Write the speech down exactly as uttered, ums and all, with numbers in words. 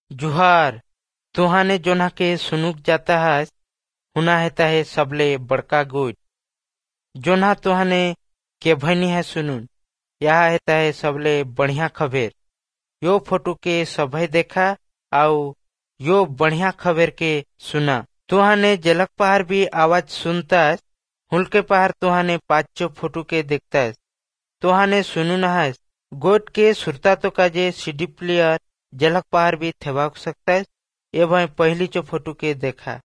जुहार तुहाने जोना के सुनुक जाता है हुना हेता है सबले बड़का गोट जोना तुहाने के भनी है सुनुन यह हेता है सबले बढ़िया खबेर। यो फोटो के सभे देखा आओ यो बढ़िया खबर के सुना। तुहाने जलक पहाड़ भी आवाज सुनता हुलके पहाड़ तुहाने पाँचो फोटो के देखता तुहाने सुनु न गोट के सुरता तो काजे सीडी प्लेयर जलक पहाड़ भी थेवा सकता है। ये भाई पहली चो फोटो के देखा